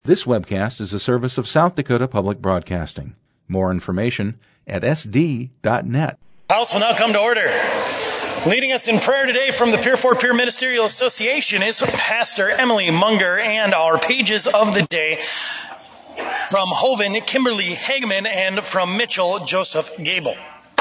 This webcast is a service of South Dakota Public Broadcasting. More information at sd.net. House will now come to order. Leading us in prayer today from the Pier 4 Peer Ministerial Association is Pastor Emily Munger, and our pages of the day from Hovind, Kimberly Hageman, and from Mitchell, Joseph Gable.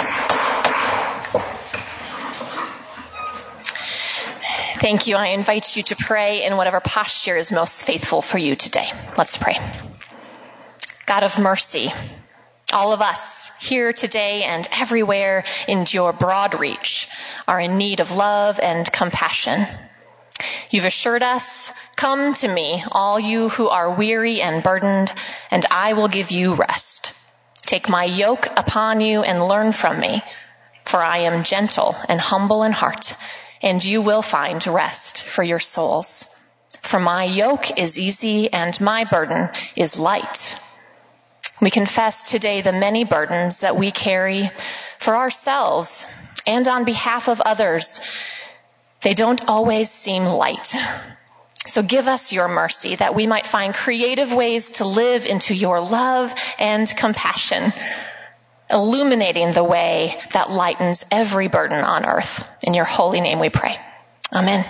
Thank you. I invite you to pray in whatever posture is most faithful for you today. Let's pray. God of mercy, all of us here today and everywhere in your broad reach are in need of love and compassion. You've assured us, "Come to me, all you who are weary and burdened, and I will give you rest. Take my yoke upon you and learn from me, for I am gentle and humble in heart, and you will find rest for your souls. For my yoke is easy and my burden is light." We confess today the many burdens that we carry for ourselves and on behalf of others. They don't always seem light. So give us your mercy that we might find creative ways to live into your love and compassion, illuminating the way that lightens every burden on earth. In your holy name we pray. Amen.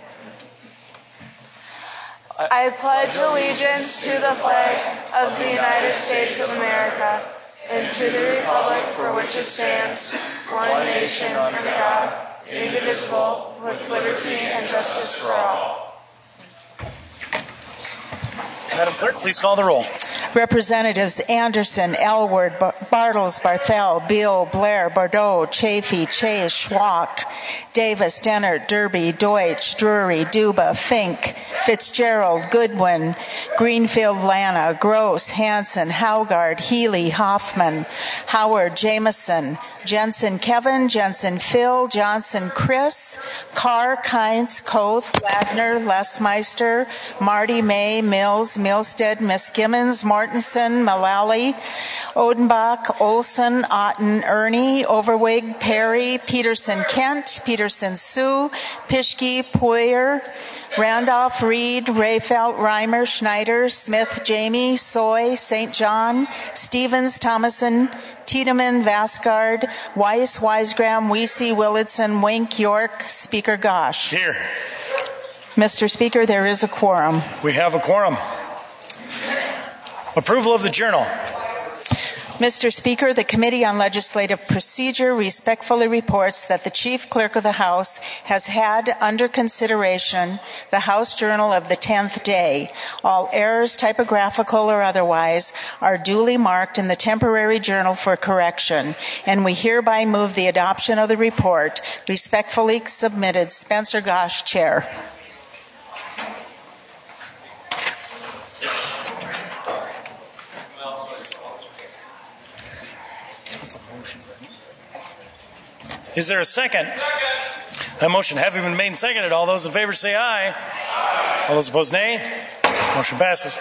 I pledge allegiance to the flag of the United States of America and to the republic for which it stands, one nation under God, indivisible, with liberty and justice for all. Madam Clerk, please call the roll. Representatives Anderson, Elward, Bartles, Barthel, Beal, Blair, Bordeaux, Chafee, Chase, Schwach, Davis, Dennert, Derby, Deutsch, Drury, Duba, Fink, Fitzgerald, Goodwin, Greenfield, Lana, Gross, Hanson, Haugard, Healy, Hoffman, Howard, Jameson, Jensen, Kevin, Jensen, Phil, Johnson, Chris, Carr, Kynes, Koth, Ladner, Lesmeister, Marty, May, Mills, Milstead, Miskimmons, Mortensen, Mullally, Odenbach, Olson, Otten, Ernie, Overwig, Perry, Peterson, Kent, Peterson, Sue, Pischke, Poyer, Randolph, Reed, Rayfelt, Reimer, Schneider, Smith, Jamie, Soy, St. John, Stevens, Thomason, Tiedemann, Vasgard, Weiss, Wisegram, Weesey, Willitson, Wink, York, Speaker Gosh. Here. Mr. Speaker, there is a quorum. We have a quorum. Approval of the journal. Mr. Speaker, the Committee on Legislative Procedure respectfully reports that the Chief Clerk of the House has had under consideration the House Journal of the 10th day. All errors, typographical or otherwise, are duly marked in the temporary journal for correction, and we hereby move the adoption of the report. Respectfully submitted, Spencer Gosh, Chair. Is there a second? That motion having been made and seconded, all those in favor say aye. Aye. All those opposed, nay. Motion passes.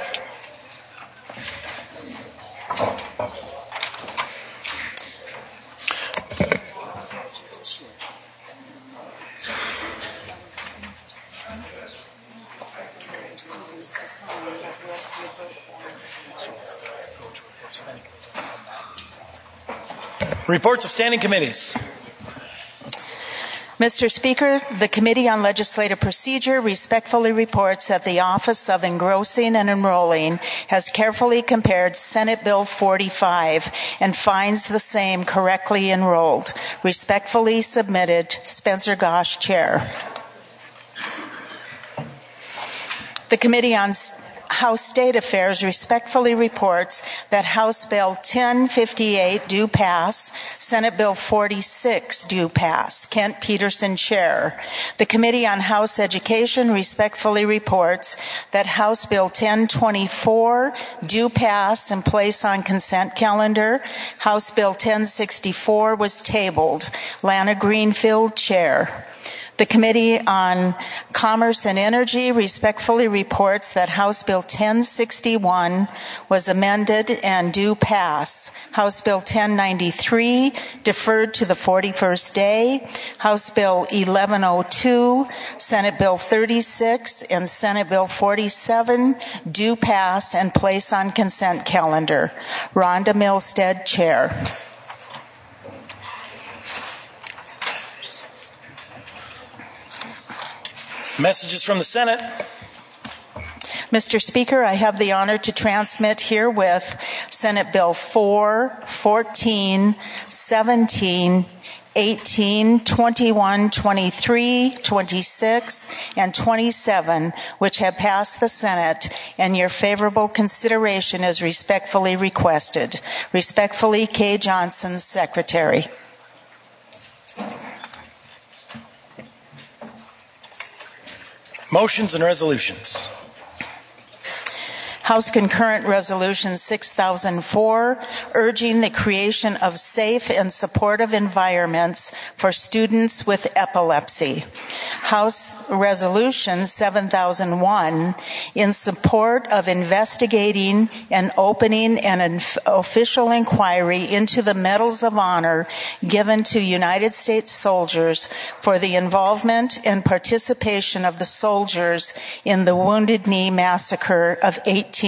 Reports of standing committees. Mr. Speaker, the Committee on Legislative Procedure respectfully reports that the Office of Engrossing and Enrolling has carefully compared Senate Bill 45 and finds the same correctly enrolled. Respectfully submitted, Spencer Gosh, Chair. The Committee on House State Affairs respectfully reports that House Bill 1058 do pass, Senate Bill 46 do pass. Kent Peterson, Chair. The Committee on House Education respectfully reports that House Bill 1024 do pass and place on consent calendar. House Bill 1064 was tabled. Lana Greenfield, Chair. The Committee on Commerce and Energy respectfully reports that House Bill 1061 was amended and due pass. House Bill 1093 deferred to the 41st day. House Bill 1102, Senate Bill 36, and Senate Bill 47 due pass and place on consent calendar. Rhonda Milstead, Chair. Messages from the Senate. Mr. Speaker, I have the honor to transmit herewith Senate Bill 4, 14, 17, 18, 21, 23, 26, and 27, which have passed the Senate, and your favorable consideration is respectfully requested. Respectfully, Kay Johnson, Secretary. Motions and resolutions. House Concurrent Resolution 6004, urging the creation of safe and supportive environments for students with epilepsy. House Resolution 7001, in support of investigating and opening an official inquiry into the medals of honor given to United States soldiers for the involvement and participation of the soldiers in the Wounded Knee Massacre of 1890.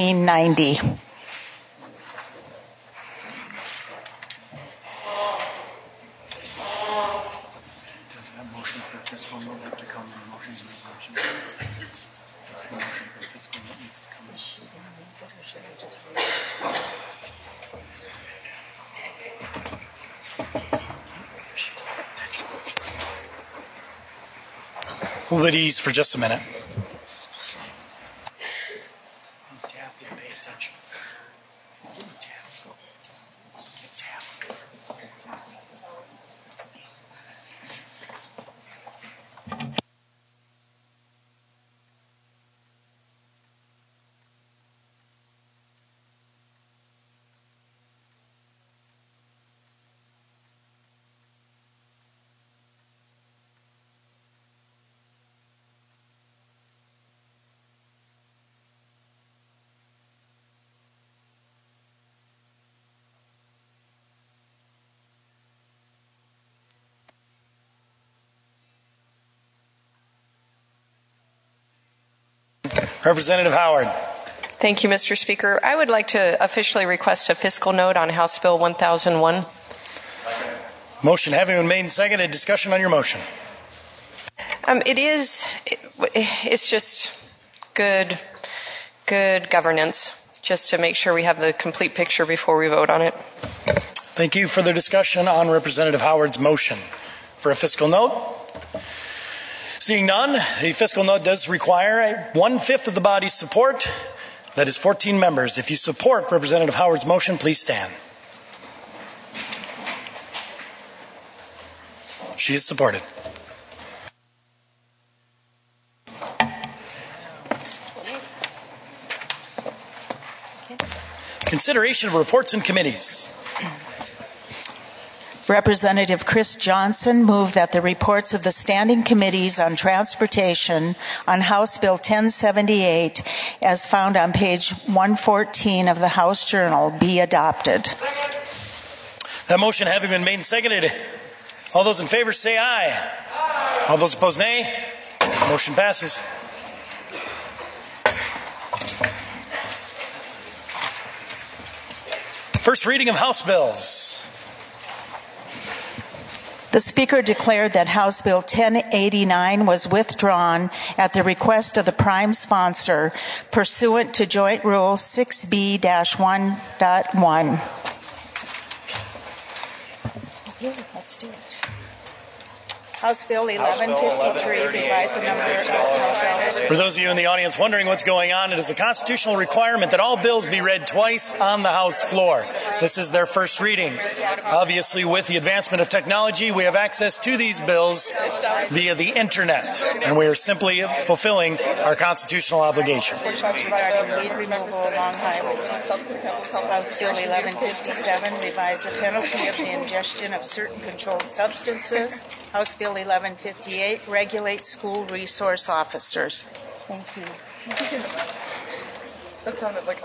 Does that motion for fiscal note have to come in motions and resolutions? Motion for fiscal note needs to come in. We'll at ease for just a minute. Representative Howard. Thank you, Mr. Speaker. I would like to officially request a fiscal note on House Bill 1001. Motion having been made and seconded. Discussion on your motion. It's just good governance, just to make sure we have the complete picture before we vote on it. Thank you. Further discussion on Representative Howard's motion for a fiscal note. Seeing none, the fiscal note does require 1/5 of the body's support. That is 14 members. If you support Representative Howard's motion, please stand. She is supported. Consideration of reports and committees. Representative Chris Johnson moved that the reports of the standing committees on transportation on House Bill 1078, as found on page 114 of the House Journal, be adopted. That motion having been made and seconded, all those in favor say aye. Aye. All those opposed, nay. Motion passes. First reading of House bills. The Speaker declared that House Bill 1089 was withdrawn at the request of the prime sponsor pursuant to Joint Rule 6B-1.1. Let's do it. House Bill 1153, revise the number of House. For those of you in the audience wondering what's going on, it is a constitutional requirement that all bills be read twice on the House floor. This is their first reading. Obviously, with the advancement of technology, we have access to these bills via the internet, and we are simply fulfilling our constitutional obligation. Weed removal along highways. House Bill 1157, revise the penalty of the ingestion of certain controlled substances. House Bill Bill 1158, regulate school resource officers. Thank you. That sounded like...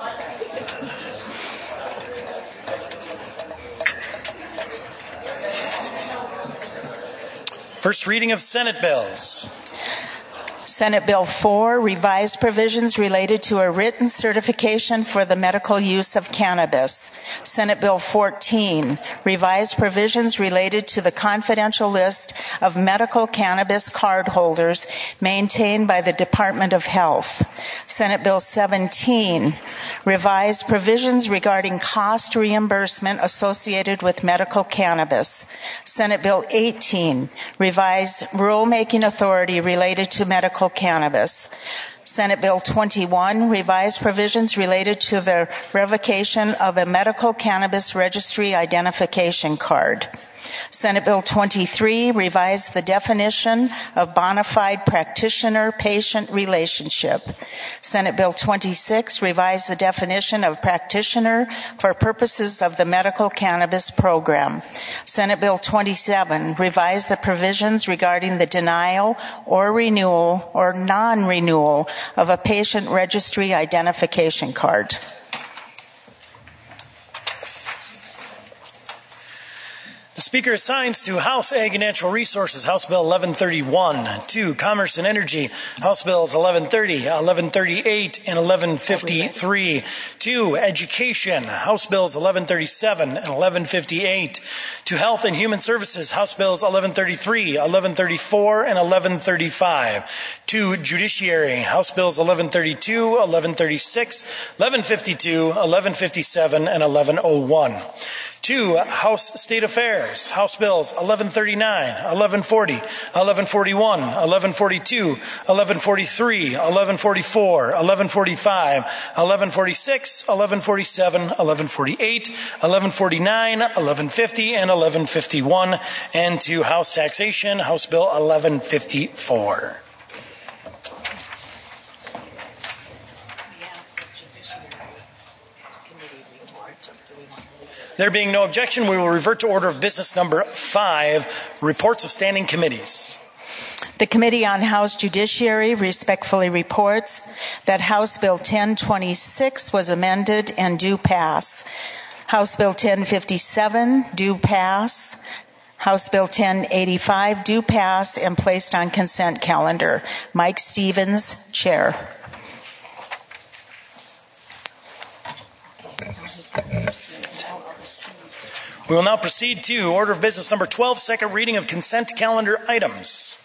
First reading of Senate bills. Senate Bill 4, revised provisions related to a written certification for the medical use of cannabis. Senate Bill 14, revised provisions related to the confidential list of medical cannabis card holders maintained by the Department of Health. Senate Bill 17, revised provisions regarding cost reimbursement associated with medical cannabis. Senate Bill 18, revised rulemaking authority related to medical cannabis. Senate Bill 21, revised provisions related to the revocation of a medical cannabis registry identification card. Senate Bill 23, revised the definition of bona fide practitioner-patient relationship. Senate Bill 26, revised the definition of practitioner for purposes of the medical cannabis program. Senate Bill 27, revised the provisions regarding the denial or renewal or non-renewal of a patient registry identification card. The Speaker assigns to House Ag and Natural Resources, House Bill 1131, to Commerce and Energy, House Bills 1130, 1138, and 1153, to Education, House Bills 1137 and 1158, to Health and Human Services, House Bills 1133, 1134, and 1135, to Judiciary, House Bills 1132, 1136, 1152, 1157, and 1101. To House State Affairs, House Bills 1139, 1140, 1141, 1142, 1143, 1144, 1145, 1146, 1147, 1148, 1149, 1150, and 1151. And to House Taxation, House Bill 1154. There being no objection, we will revert to order of business number 5, reports of standing committees. The Committee on House Judiciary respectfully reports that House Bill 1026 was amended and due pass. House Bill 1057 due pass. House Bill 1085 due pass and placed on consent calendar. Mike Stevens, Chair. We will now proceed to order of business number 12, second reading of consent calendar items.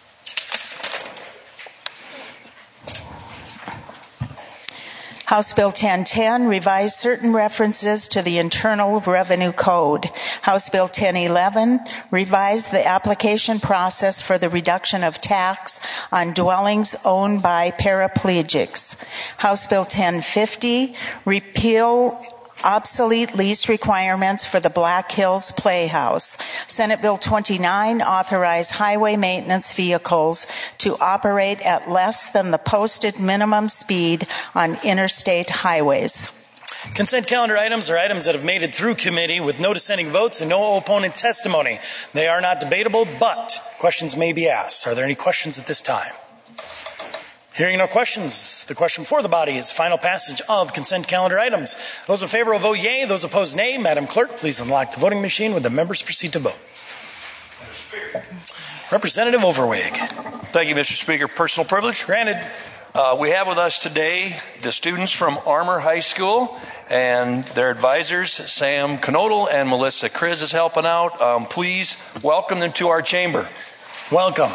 House Bill 1010 revised certain references to the Internal Revenue Code. House Bill 1011 revised the application process for the reduction of tax on dwellings owned by paraplegics. House Bill 1050 repeal obsolete lease requirements for the Black Hills Playhouse. Senate Bill 29 authorized highway maintenance vehicles to operate at less than the posted minimum speed on interstate highways. Consent calendar items are items that have made it through committee with no dissenting votes and no opponent testimony. They are not debatable, but questions may be asked. Are there any questions at this time? Hearing no questions, the question for the body is final passage of consent calendar items. Those in favor will vote yea, those opposed nay. Madam Clerk, please unlock the voting machine. Would the members proceed to vote? Representative Overweg. Thank you, Mr. Speaker. Personal privilege? Granted. We have with us today the students from Armour High School and their advisors, Sam Knodel and Melissa Kriz is helping out. Please welcome them to our chamber. Welcome.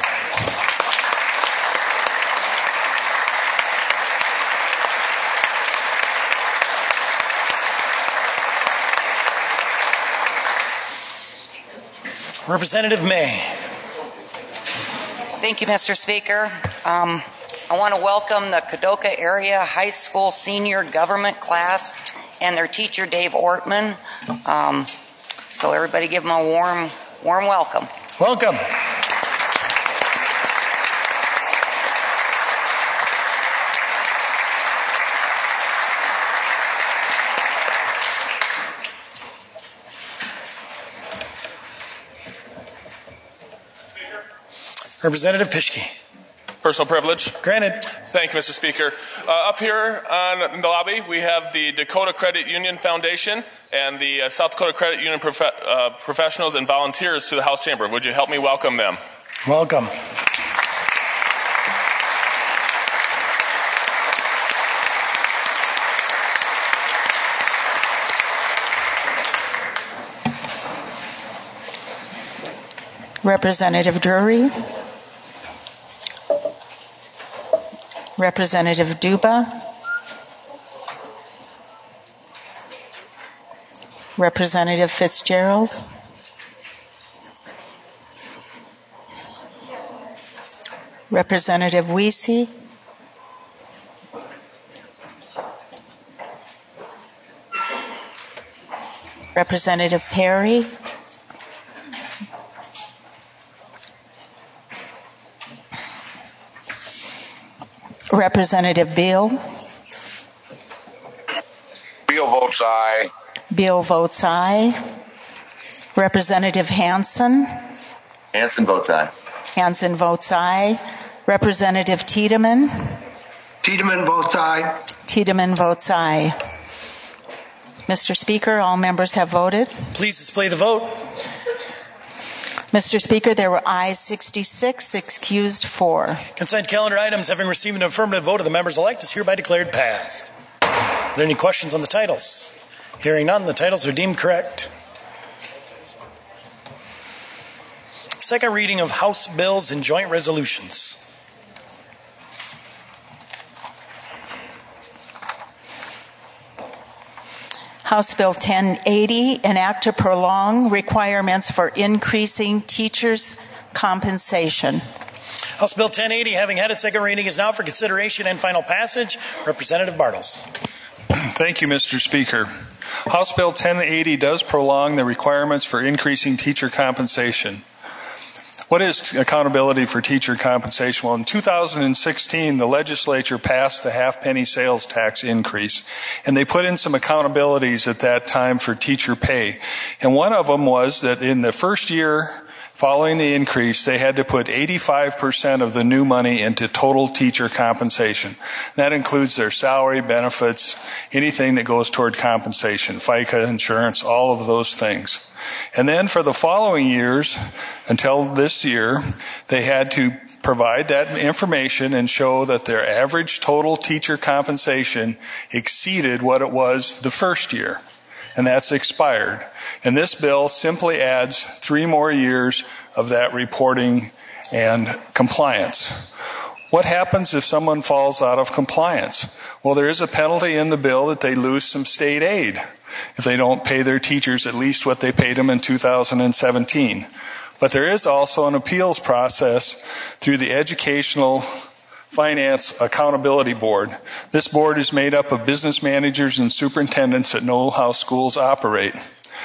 Representative May. Thank you, Mr. Speaker. I want to welcome the Kadoka Area High School senior government class and their teacher, Dave Ortman. So everybody give them a warm welcome. Welcome. Representative Pischke. Personal privilege. Granted. Thank you, Mr. Speaker. Up here in the lobby, we have the Dakota Credit Union Foundation and the South Dakota Credit Union professionals and volunteers to the House Chamber. Would you help me welcome them? Welcome. Representative Drury. Representative Duba. Representative Fitzgerald. Representative Wiese. Representative Perry. Representative Beal. Beal votes aye. Beal votes aye. Representative Hansen. Hansen votes aye. Hansen votes aye. Representative Tiedemann. Tiedemann votes aye. Tiedemann votes aye. Mr. Speaker, all members have voted. Please display the vote. Mr. Speaker, there were ayes 66, excused 4. Consent calendar items having received an affirmative vote of the members-elect is hereby declared passed. Are there any questions on the titles? Hearing none, the titles are deemed correct. Second reading of House bills and joint resolutions. House Bill 1080, an act to prolong requirements for increasing teachers' compensation. House Bill 1080, having had its second reading, is now for consideration and final passage. Representative Bartels. Thank you, Mr. Speaker. House Bill 1080 does prolong the requirements for increasing teacher compensation. What is accountability for teacher compensation? Well, in 2016, the legislature passed the half-penny sales tax increase, and they put in some accountabilities at that time for teacher pay. And one of them was that in the first year following the increase, they had to put 85% of the new money into total teacher compensation. That includes their salary, benefits, anything that goes toward compensation, FICA, insurance, all of those things. And then for the following years, until this year, they had to provide that information and show that their average total teacher compensation exceeded what it was the first year. And that's expired. And this bill simply adds 3 more years of that reporting and compliance. What happens if someone falls out of compliance? Well, there is a penalty in the bill that they lose some state aid if they don't pay their teachers at least what they paid them in 2017. But there is also an appeals process through the Educational Finance Accountability Board. This board is made up of business managers and superintendents that know how schools operate.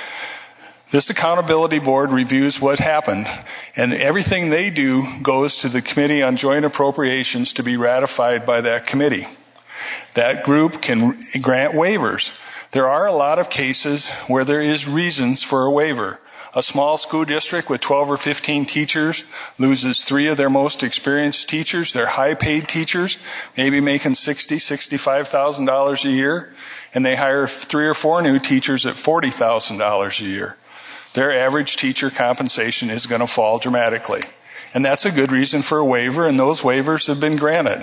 This accountability board reviews what happened, and everything they do goes to the Committee on Joint Appropriations to be ratified by that committee. That group can grant waivers. There are a lot of cases where there is reasons for a waiver. A small school district with 12 or 15 teachers loses 3 of their most experienced teachers. They're high-paid teachers, maybe making $60,000, $65,000 a year, and they hire 3 or 4 new teachers at $40,000 a year. Their average teacher compensation is going to fall dramatically. And that's a good reason for a waiver, and those waivers have been granted.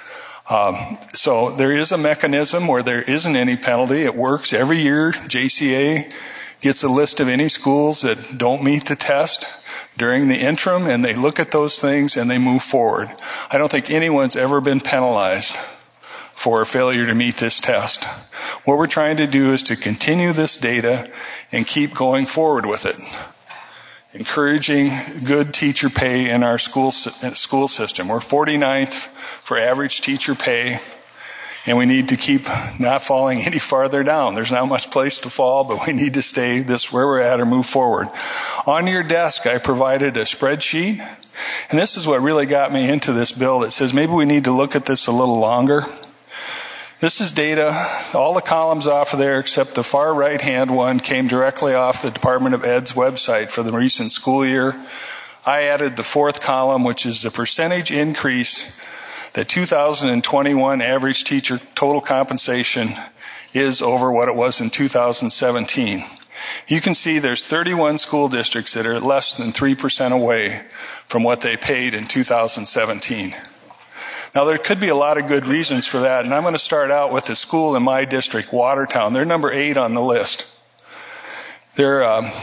So there is a mechanism where there isn't any penalty. It works every year. JCA gets a list of any schools that don't meet the test during the interim, and they look at those things and they move forward. I don't think anyone's ever been penalized for a failure to meet this test. What we're trying to do is to continue this data and keep going forward with it, encouraging good teacher pay in our school system. We're 49th for average teacher pay, and we need to keep not falling any farther down. There's not much place to fall, but we need to stay this where we're at or move forward. On your desk, I provided a spreadsheet, and this is what really got me into this bill that says maybe we need to look at this a little longer. This is data, all the columns off of there except the far right-hand one came directly off the Department of Ed's website for the recent school year. I added the fourth column, which is the percentage increase that 2021 average teacher total compensation is over what it was in 2017. You can see there's 31 school districts that are less than 3% away from what they paid in 2017. Now, there could be a lot of good reasons for that, and I'm going to start out with the school in my district, Watertown. They're number 8 on the list. They're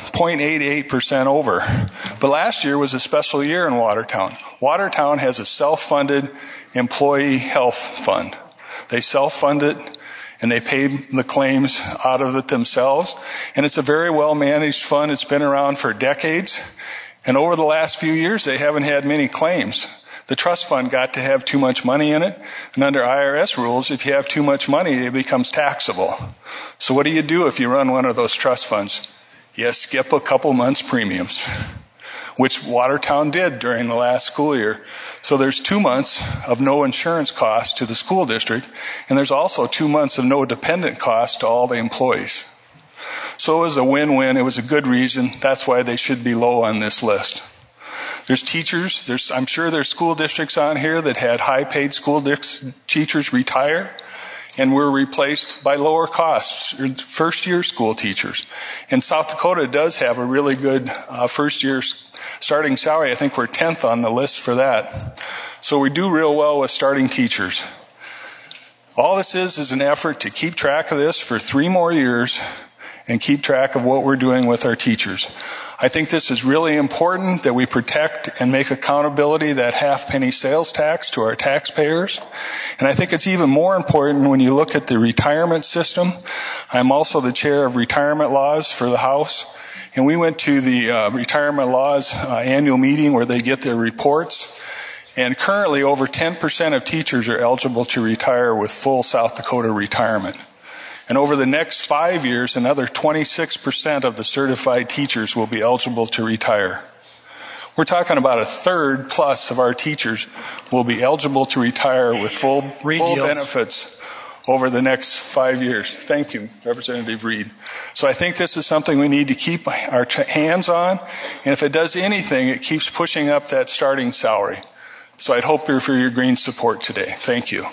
0.88% over. But last year was a special year in Watertown. Watertown has a self-funded employee health fund. They self-fund it, and they pay the claims out of it themselves. And it's a very well-managed fund. It's been around for decades. And over the last few years, they haven't had many claims. The trust fund got to have too much money in it. And under IRS rules, if you have too much money, it becomes taxable. So what do you do if you run one of those trust funds? You skip a couple months' premiums, which Watertown did during the last school year. So there's 2 months of no insurance costs to the school district, and there's also 2 months of no dependent costs to all the employees. So it was a win-win. It was a good reason. That's why they should be low on this list. There's teachers. I'm sure there's school districts on here that had high-paid school teachers retire and were replaced by lower costs, first-year school teachers. And South Dakota does have a really good first-year starting salary. I think we're 10th on the list for that. So we do real well with starting teachers. All this is an effort to keep track of this for 3 more years and keep track of what we're doing with our teachers. I think this is really important that we protect and make accountability that half-penny sales tax to our taxpayers. And I think it's even more important when you look at the retirement system. I'm also the chair of retirement laws for the House. And we went to the retirement laws annual meeting where they get their reports. And currently over 10% of teachers are eligible to retire with full South Dakota retirement. And over the next 5 years, another 26% of the certified teachers will be eligible to retire. We're talking about 1/3 plus of our teachers will be eligible to retire with full benefits over the next 5 years. Thank you, Representative Reed. So I think this is something we need to keep our hands on. And if it does anything, it keeps pushing up that starting salary. So I'd hope for your green support today. Thank you.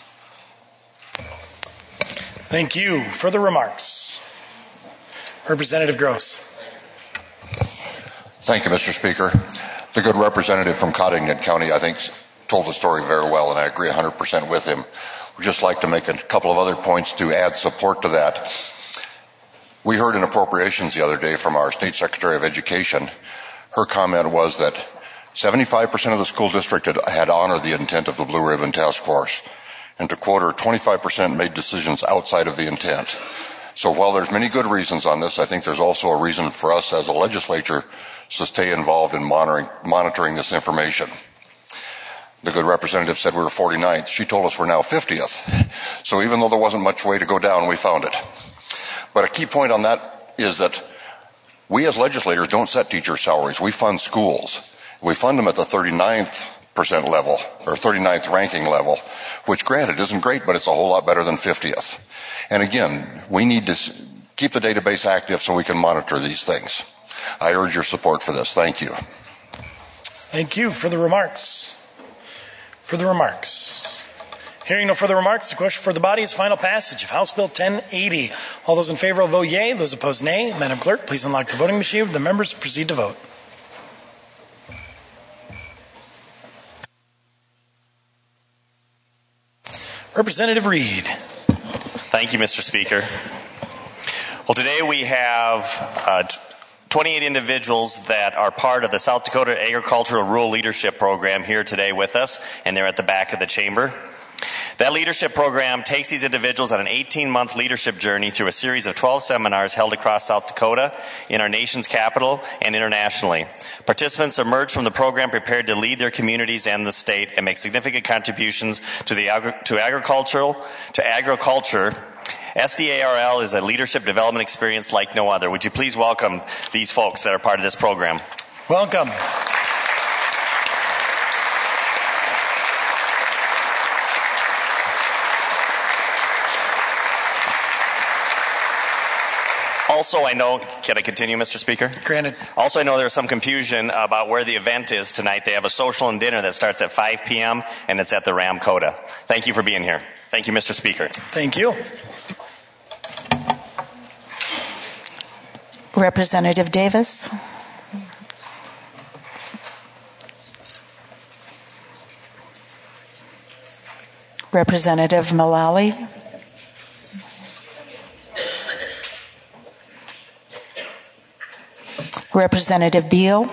Thank you. Further remarks? Representative Gross. Thank you, Mr. Speaker. The good representative from Cottington County, I think, told the story very well, and I agree 100% with him. We'd just like to make a couple of other points to add support to that. We heard in appropriations the other day from our State Secretary of Education. Her comment was that 75% of the school district had honored the intent of the Blue Ribbon Task Force. And to quote her, 25% made decisions outside of the intent. So while there's many good reasons on this, I think there's also a reason for us as a legislature to stay involved in monitoring this information. The good representative said we were 49th. She told us we're now 50th. So even though there wasn't much way to go down, we found it. But a key point on that is that we as legislators don't set teacher salaries. We fund schools. We fund them at the 39th percent level, or 39th ranking level, which granted isn't great, but it's a whole lot better than 50th. And again, we need to keep the database active so we can monitor these things. I urge your support for this. Thank you. Thank you. Further remarks? Further remarks? Hearing no further remarks, the question for the body is final passage of House Bill 1080. All those in favor will vote yea. Those opposed, nay. Madam Clerk, please unlock the voting machine. The members proceed to vote. Representative Reed. Thank you, Mr. Speaker. Well, today we have 28 individuals that are part of the South Dakota Agricultural Rural Leadership Program here today with us, and they're at the back of the chamber. That leadership program takes these individuals on an 18-month leadership journey through a series of 12 seminars held across South Dakota, in our nation's capital, and internationally. Participants emerge from the program prepared to lead their communities and the state and make significant contributions to agriculture. SDARL is a leadership development experience like no other. Would you please welcome these folks that are part of this program? Welcome. Also, I know, can I continue, Mr. Speaker? Granted. Also, I know there's some confusion about where the event is tonight. They have a social and dinner that starts at 5 p.m. and it's at the Ram Coda. Thank you for being here. Thank you, Mr. Speaker. Thank you. Representative Davis. Representative Mullally. Representative Beal.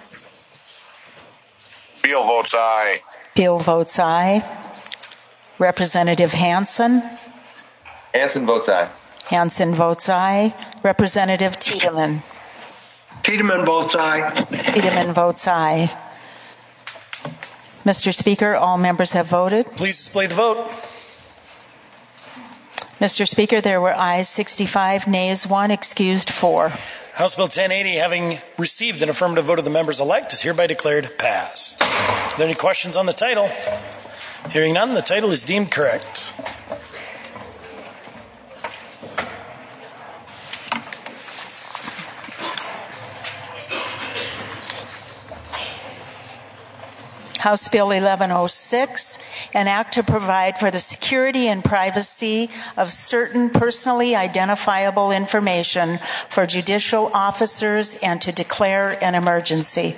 Beal votes aye. Beal votes aye. Representative Hansen. Hansen votes aye. Hansen votes aye. Representative Tiedemann. Tiedemann votes aye. Tiedemann votes aye. Mr. Speaker, all members have voted. Please display the vote. Mr. Speaker, there were ayes 65, nays 1, excused 4. House Bill 1080, having received an affirmative vote of the members-elect, is hereby declared passed. Are there any questions on the title? Hearing none, the title is deemed correct. House Bill 1106, an act to provide for the security and privacy of certain personally identifiable information for judicial officers and to declare an emergency.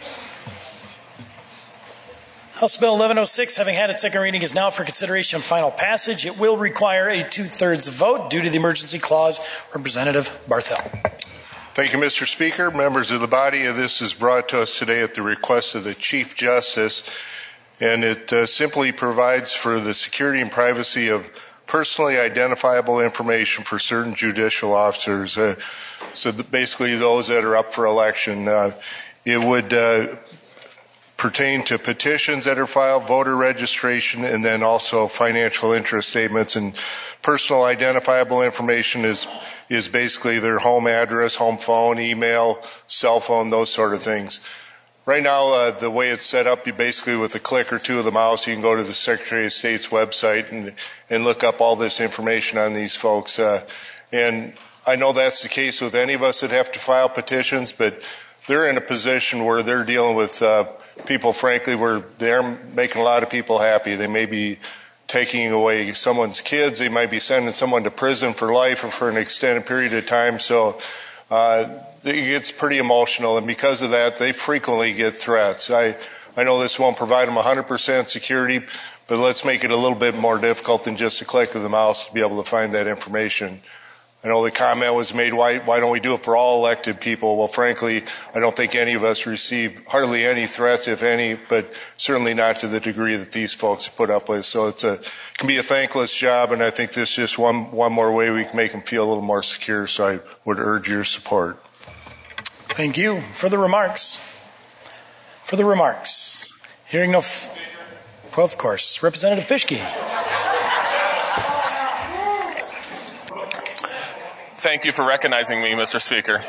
House Bill 1106, having had its second reading, is now for consideration and final passage. It will require a 2/3 vote due to the emergency clause. Representative Barthel. Thank you, Mr. Speaker. Members of the body, this is brought to us today at the request of the Chief Justice, and it simply provides for the security and privacy of personally identifiable information for certain judicial officers. So basically those that are up for election. It would pertain to petitions that are filed, voter registration, and then also financial interest statements. And personal identifiable information is basically their home address, home phone, email, cell phone, those sort of things. Right now, the way it's set up, you basically with a click or two of the mouse, you can go to the Secretary of State's website and look up all this information on these folks. And I know that's the case with any of us that have to file petitions, but they're in a position where they're dealing with people, frankly, where they're making a lot of people happy. They may be taking away someone's kids. They might be sending someone to prison for life or for an extended period of time. So it gets pretty emotional, and because of that, they frequently get threats. I know this won't provide them 100% security, but let's make it a little bit more difficult than just a click of the mouse to be able to find that information. I know the comment was made, why don't we do it for all elected people? Well, frankly, I don't think any of us receive hardly any threats, if any, but certainly not to the degree that these folks put up with. So it can be a thankless job, and I think this is just one more way we can make them feel a little more secure, so I would urge your support. Thank you. Further remarks? Hearing no... Well, of course. Representative Fischke. Thank you for recognizing me, Mr. Speaker.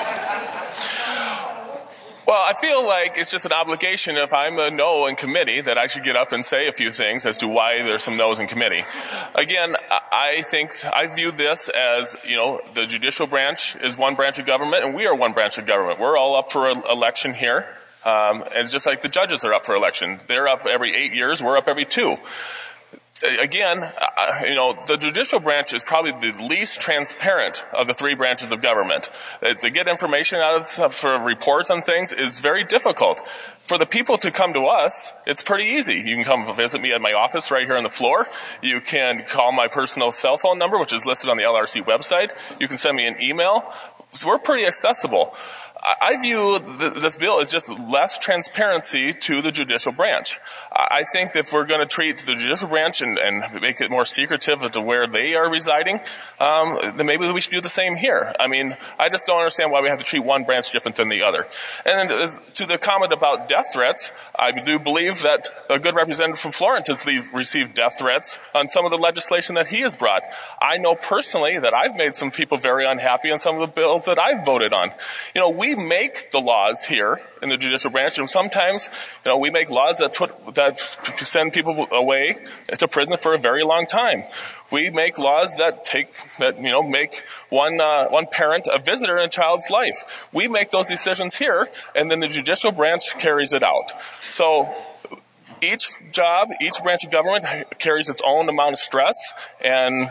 Well, I feel like it's just an obligation if I'm a no in committee that I should get up and say a few things as to why there's some no's in committee. Again, I view this as, the judicial branch is one branch of government and we are one branch of government. We're all up for election here. And it's just like the judges are up for election. They're up every 8 years. We're up every 2. Again, the judicial branch is probably the least transparent of the 3 branches of government. To get information out of for reports on things is very difficult. For the people to come to us, it's pretty easy. You can come visit me at my office right here on the floor. You can call my personal cell phone number, which is listed on the LRC website. You can send me an email. So we're pretty accessible. I view this bill as just less transparency to the judicial branch. I think if we're going to treat the judicial branch and make it more secretive as to where they are residing, then maybe we should do the same here. I mean, I just don't understand why we have to treat one branch different than the other. And to the comment about death threats, I do believe that a good representative from Florence has received death threats on some of the legislation that he has brought. I know personally that I've made some people very unhappy on some of the bills bills that I've voted on. We make the laws here in the judicial branch, and sometimes, we make laws that send people away to prison for a very long time. We make laws that make one parent a visitor in a child's life. We make those decisions here, and then the judicial branch carries it out. So each branch of government carries its own amount of stress and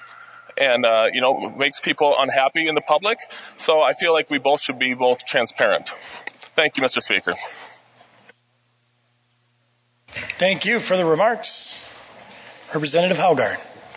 makes people unhappy in the public. So I feel like we both should be transparent. Thank you, Mr. Speaker. Thank you for the remarks. Representative Haugard.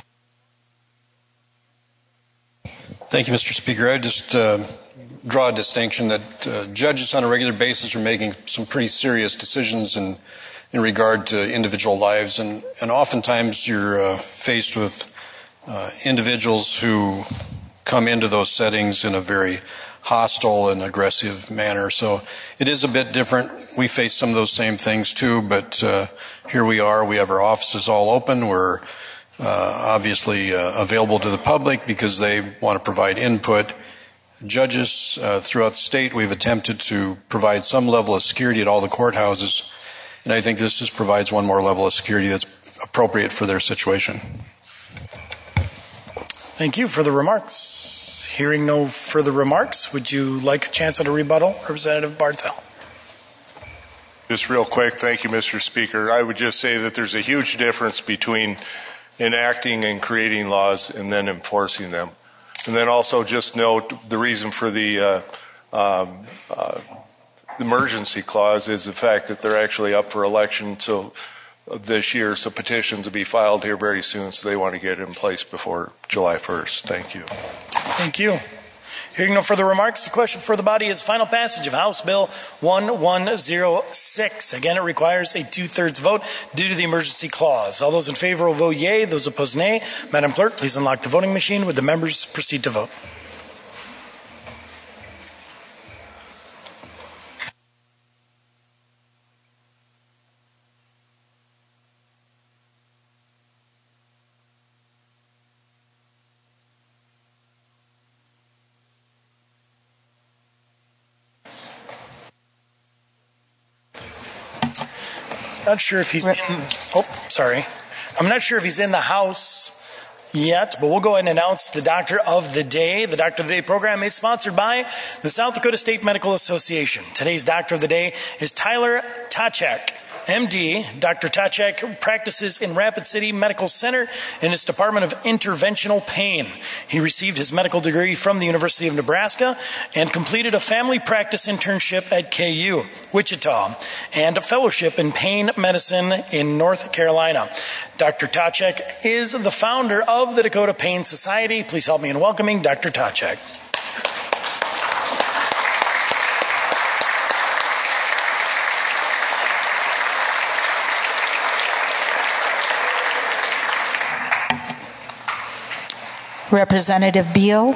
Thank you, Mr. Speaker. I just draw a distinction that judges on a regular basis are making some pretty serious decisions in regard to individual lives, and oftentimes you're faced with individuals who come into those settings in a very hostile and aggressive manner. So it is a bit different. We face some of those same things too, but here we are. We have our offices all open. We're obviously available to the public because they want to provide input. Judges throughout the state, we've attempted to provide some level of security at all the courthouses, and I think this just provides one more level of security that's appropriate for their situation. Thank you for the remarks. Hearing no further remarks, would you like a chance at a rebuttal? Representative Barthel. Just real quick, thank you, Mr. Speaker. I would just say that there's a huge difference between enacting and creating laws and then enforcing them. And then also just note the reason for the emergency clause is the fact that they're actually up for election this year, so petitions will be filed here very soon, so they want to get it in place before July 1st. Thank you. Thank you. Hearing no further remarks, the question for the body is final passage of House Bill 1106. Again, it requires a 2/3 vote due to the emergency clause. All those in favor will vote yea, those opposed nay. Madam Clerk, please unlock the voting machine. Would the members proceed to vote? Not sure if he's I'm not sure if he's in the House yet, but we'll go ahead and announce the Doctor of the Day. The Doctor of the Day program is sponsored by the South Dakota State Medical Association. Today's Doctor of the Day is Tyler Tachek, MD. Dr. Tachek practices in Rapid City Medical Center in its Department of Interventional Pain. He received his medical degree from the University of Nebraska and completed a family practice internship at KU, Wichita, and a fellowship in pain medicine in North Carolina. Dr. Tachek is the founder of the Dakota Pain Society. Please help me in welcoming Dr. Tachek. Representative Beal.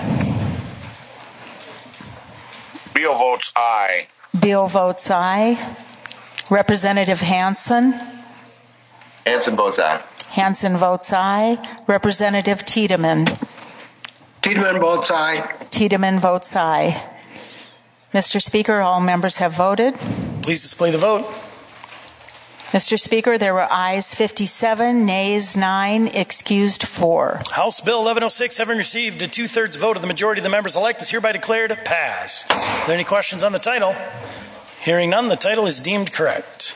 Beal votes aye. Beal votes aye. Representative Hansen. Hansen votes aye. Hansen votes aye. Representative Tiedemann. Tiedemann votes aye. Tiedemann votes aye. Mr. Speaker, all members have voted. Please display the vote. Mr. Speaker, there were ayes 57, nays 9, excused 4. House Bill 1106, having received a 2/3 vote of the majority of the members elect, is hereby declared passed. Are there any questions on the title? Hearing none, the title is deemed correct.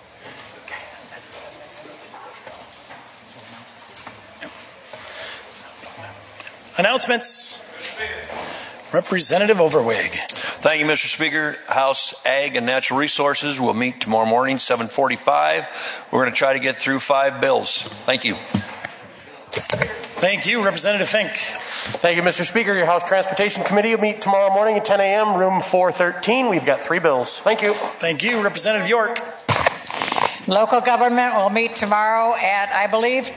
Announcements. Representative Overweg. Thank you, Mr. Speaker. House Ag and Natural Resources will meet tomorrow morning, 7:45. We're going to try to get through 5 bills. Thank you. Thank you, Representative Fink. Thank you, Mr. Speaker. Your House Transportation Committee will meet tomorrow morning at 10 a.m., room 413. We've got 3 bills. Thank you. Thank you, Representative York. Local government will meet tomorrow at, I believe,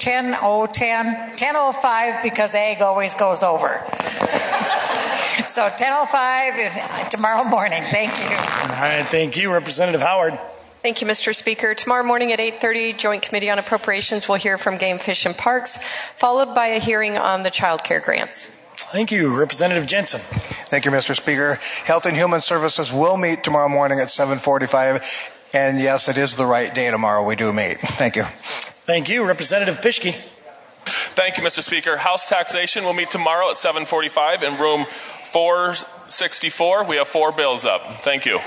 10:05 because Ag always goes over. So 10:05 tomorrow morning. Thank you. All right, thank you, Representative Howard. Thank you, Mr. Speaker. Tomorrow morning at 8:30, Joint Committee on Appropriations will hear from Game, Fish, and Parks, followed by a hearing on the child care grants. Thank you. Representative Jensen. Thank you, Mr. Speaker. Health and Human Services will meet tomorrow morning at 7:45. And yes, it is the right day tomorrow. We do meet. Thank you. Thank you. Representative Pischke. Thank you, Mr. Speaker. House Taxation will meet tomorrow at 7:45 in room 464. We have 4 bills up. Thank you.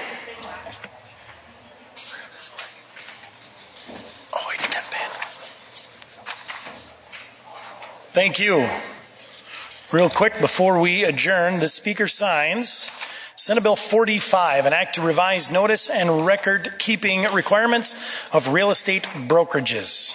Thank you. Real quick before we adjourn, the Speaker signs Senate Bill 45, an act to revise notice and record keeping requirements of real estate brokerages.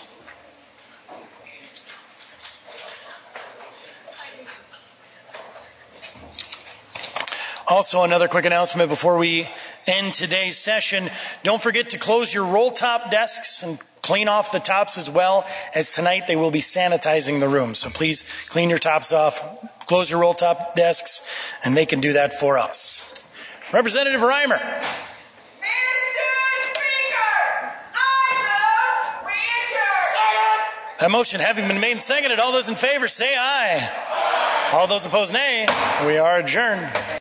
Also, another quick announcement before we end today's session. Don't forget to close your roll top desks and clean off the tops, as well as tonight they will be sanitizing the room. So please clean your tops off, close your roll top desks, and they can do that for us. Representative Reimer. That motion having been made and seconded, all those in favor say aye. All those opposed nay. We are adjourned.